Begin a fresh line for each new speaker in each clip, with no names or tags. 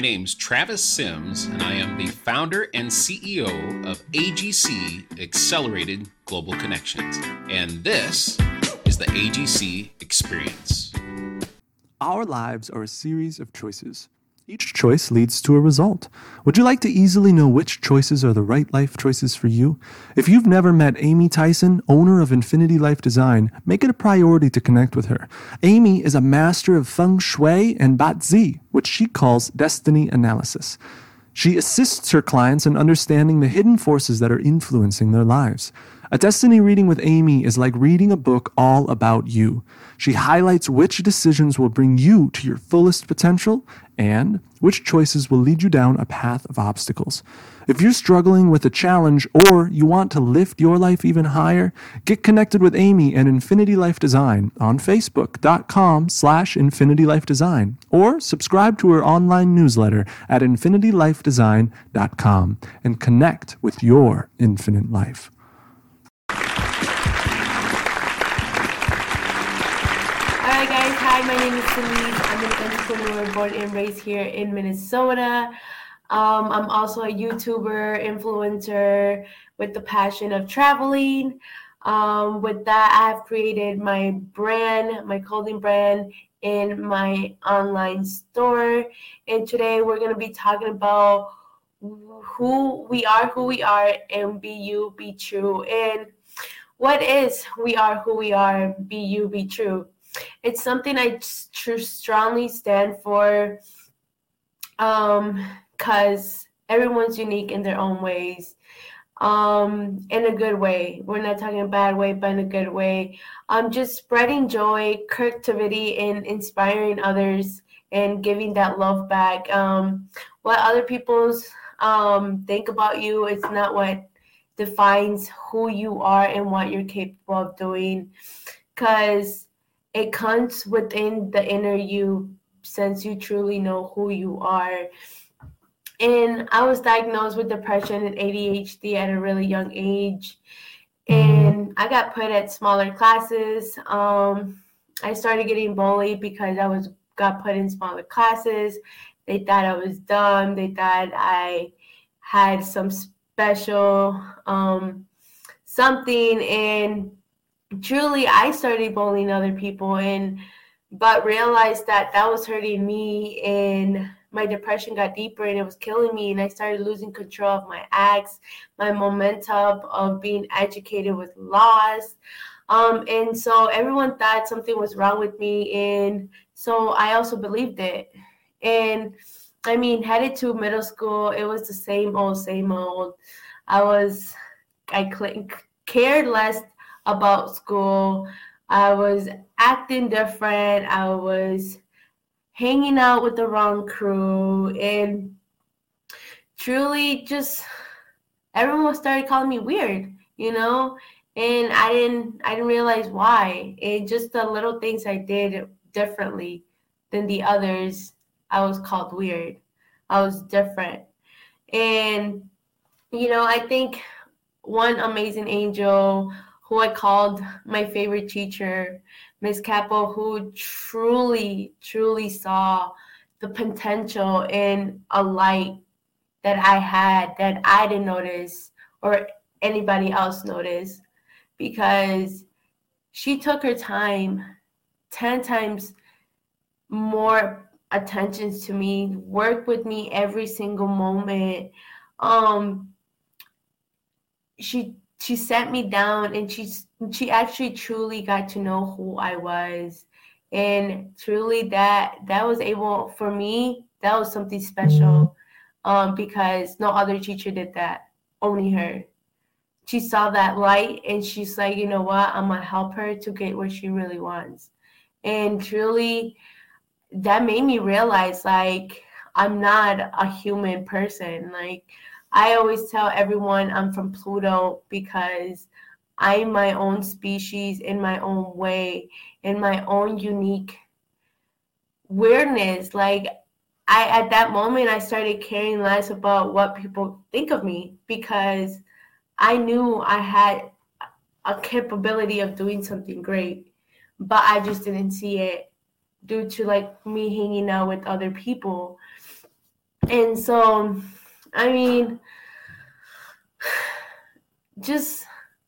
name's Travis Sims, and I am the founder and CEO of AGC Accelerated Global Connections. And this is the AGC Experience.
Our lives are a series of choices. Each choice leads to a result. Would you like to easily know which choices are the right life choices for you? If you've never met Amy Tyson, owner of Infinity Life Design, make it a priority to connect with her. Amy is a master of Feng Shui and Bat-Zi, which she calls destiny analysis. She assists her clients in understanding the hidden forces that are influencing their lives. A destiny reading with Amy is like reading a book all about you. She highlights which decisions will bring you to your fullest potential and which choices will lead you down a path of obstacles. If you're struggling with a challenge or you want to lift your life even higher, get connected with Amy and Infinity Life Design on Facebook.com/Infinity Life Design or subscribe to her online newsletter at InfinityLifeDesign.com and connect with your infinite life.
Alright guys, hi, my name is Celise. I'm an entrepreneur born and raised here in Minnesota. I'm also a YouTuber, influencer with the passion of traveling. With that, I have created my brand, my clothing brand in my online store. And today we're going to be talking about who we are, and be you, be true. And what is we are, who we are, be you, be true? It's something I strongly stand for because everyone's unique in their own ways, in a good way. We're not talking a bad way, but in a good way. Just spreading joy, creativity, and inspiring others and giving that love back. What other people's think about you is not what defines who you are and what you're capable of doing, because it comes within the inner you, since you truly know who you are. And I was diagnosed with depression and ADHD at a really young age. And I got put at smaller classes. I started getting bullied because I got put in smaller classes. They thought I was dumb. They thought I had some special something. And truly, I started bullying other people, but realized that was hurting me, and my depression got deeper and it was killing me, and I started losing control of my acts, my momentum of being educated was lost. And so everyone thought something was wrong with me, and so I also believed it. And I mean, headed to middle school, it was the same old. I cared less about school. I was acting different. I was hanging out with the wrong crew, and truly just everyone started calling me weird, and I didn't realize why. And just the little things I did differently than the others, I was called weird. I was different. And I think one amazing angel who I called my favorite teacher, Miss Capo, who truly, truly saw the potential in a light that I had that I didn't notice or anybody else noticed, because she took her time, 10 times more attention to me, worked with me every single moment. She sat me down, and she actually truly got to know who I was. And truly that was able, for me, that was something special, because no other teacher did that, only her. She saw that light, and she's like, you know what, I'm gonna help her to get what she really wants. And truly that made me realize, like, I'm not a human person. Like, I always tell everyone I'm from Pluto, because I'm my own species in my own way, in my own unique weirdness. Like, at that moment, I started caring less about what people think of me, because I knew I had a capability of doing something great, but I just didn't see it due to, like, me hanging out with other people. And so, I mean, just,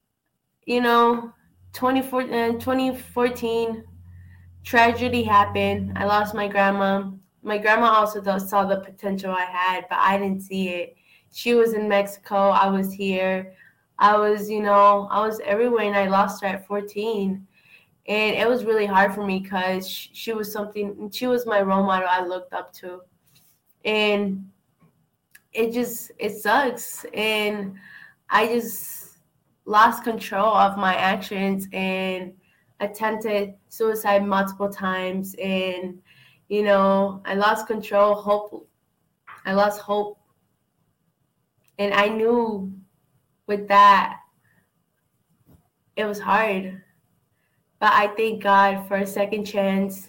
2014, tragedy happened. I lost my grandma. My grandma also saw the potential I had, but I didn't see it. She was in Mexico. I was here. I was everywhere, and I lost her at 14. And it was really hard for me because she was my role model I looked up to. And it sucks. And I just lost control of my actions and attempted suicide multiple times. And, I lost control, I lost hope. And I knew with that, it was hard. But I thank God for a second chance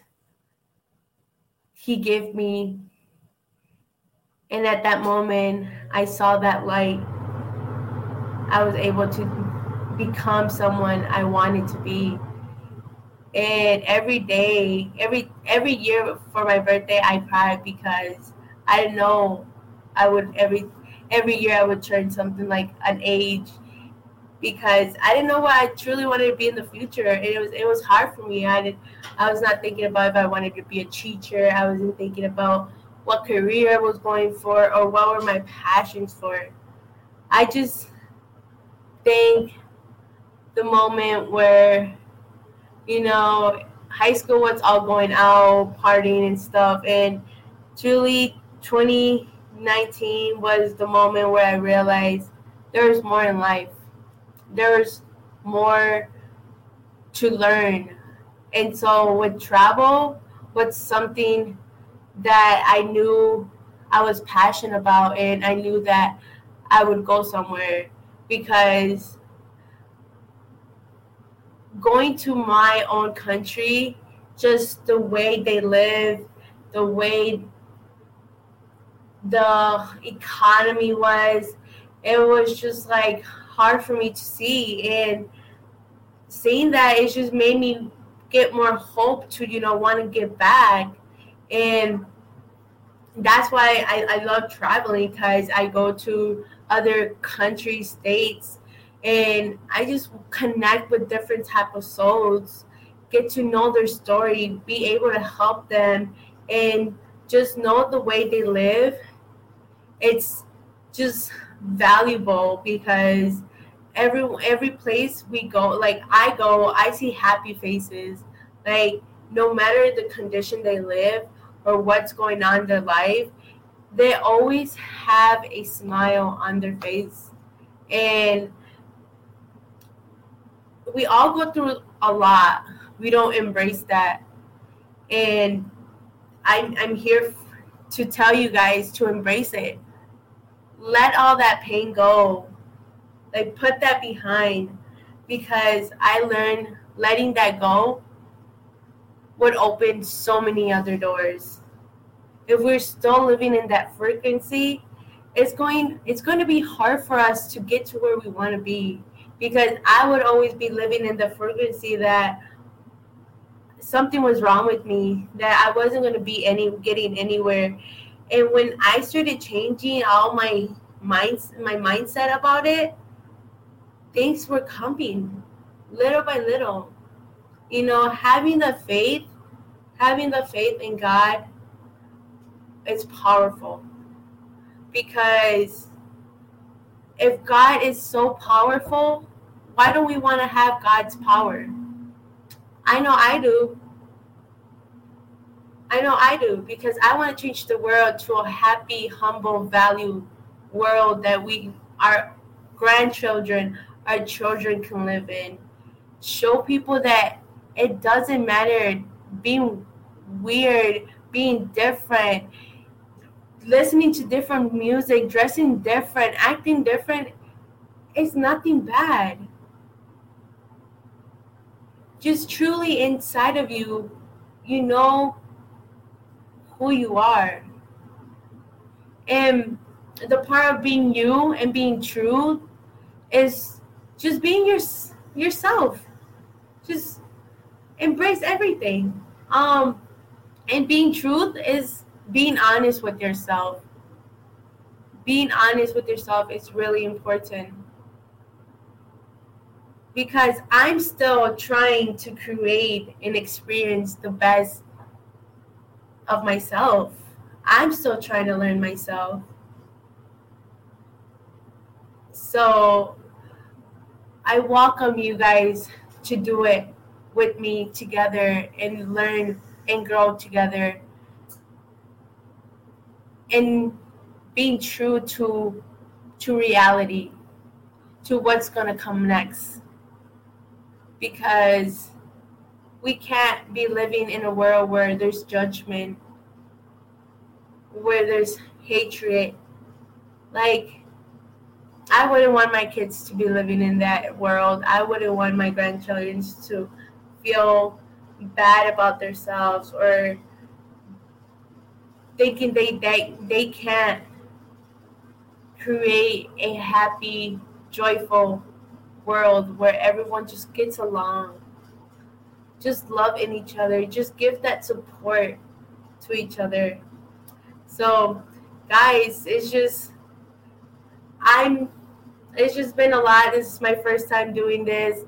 He gave me. And at that moment, I saw that light. I was able to become someone I wanted to be. And every day, every year for my birthday, I cried because I know I would every year I would turn something like an age, because I didn't know what I truly wanted to be in the future. And it was hard for me. I was not thinking about if I wanted to be a teacher. I wasn't thinking about what career I was going for or what were my passions for. I just think the moment where, high school was all going out, partying and stuff. And truly, 2019 was the moment where I realized there was more in life. There was more to learn. And so with travel was something that I knew I was passionate about, and I knew that I would go somewhere, because going to my own country, just the way they live, the way the economy was, it was just like hard for me to see. And seeing that, it just made me get more hope to, want to give back. And that's why I love traveling, because I go to other countries, states, and I just connect with different type of souls, get to know their story, be able to help them, and just know the way they live. It's just valuable, because every place we go, like I see happy faces. Like, no matter the condition they live or what's going on in their life, they always have a smile on their face. And we all go through a lot. We don't embrace that. And I'm here to tell you guys to embrace it. Let all that pain go. Like, put that behind, because I learned letting that go would open so many other doors. If we're still living in that frequency, it's going to be hard for us to get to where we want to be, because I would always be living in the frequency that something was wrong with me, that I wasn't going to be getting anywhere. And when I started changing all my mindset about it, things were coming little by little. Having the faith in God is powerful, because if God is so powerful, why don't we want to have God's power? I know I do. Because I want to change the world to a happy, humble, valued world that our grandchildren, our children can live in. Show people that it doesn't matter being weird, being different, listening to different music, dressing different, acting different. It's nothing bad. Just truly inside of you, you know who you are. And the part of being you and being true is just being yourself. Just embrace everything. And being truth is being honest with yourself. being honest with yourself is really important, because I'm still trying to create and experience the best of myself. I'm still trying to learn myself. So I welcome you guys to do it with me together and learn and grow together, and being true to reality, to what's going to come next. Because we can't be living in a world where there's judgment, where there's hatred. Like, I wouldn't want my kids to be living in that world. I wouldn't want my grandchildren to feel bad about themselves, or thinking they can't create a happy, joyful world where everyone just gets along, just loving each other, just give that support to each other. So, guys, it's just been a lot. This is my first time doing this,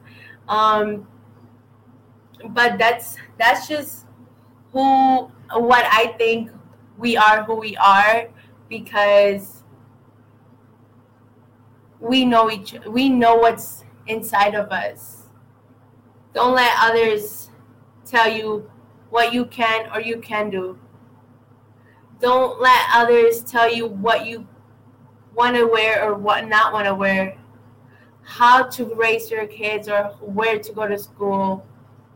but that's just what I think we are who we are, because we know what's inside of us. Don't let others tell you what you can or you can do. Don't let others tell you what you want to wear or what not want to wear, how to raise your kids, or where to go to school,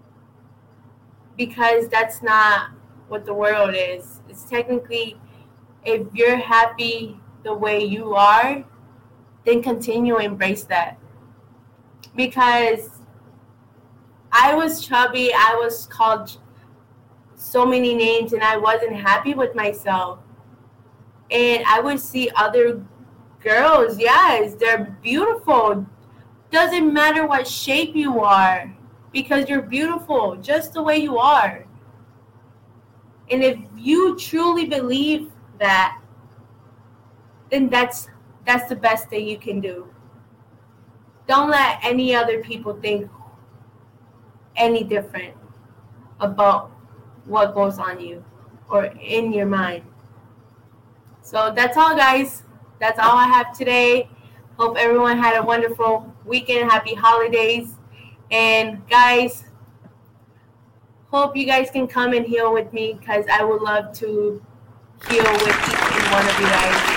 because that's not what the world is. It's technically, if you're happy the way you are, then continue to embrace that. Because I was chubby, I was called so many names, and I wasn't happy with myself. And I would see other girls, yes, they're beautiful. Doesn't matter what shape you are, because you're beautiful just the way you are. And if you truly believe that, then that's the best thing you can do. Don't let any other people think any different about what goes on you or in your mind. So that's all, guys. That's all I have today. Hope everyone had a wonderful weekend. Happy holidays. And guys, hope you guys can come and heal with me, because I would love to heal with each and one of you guys.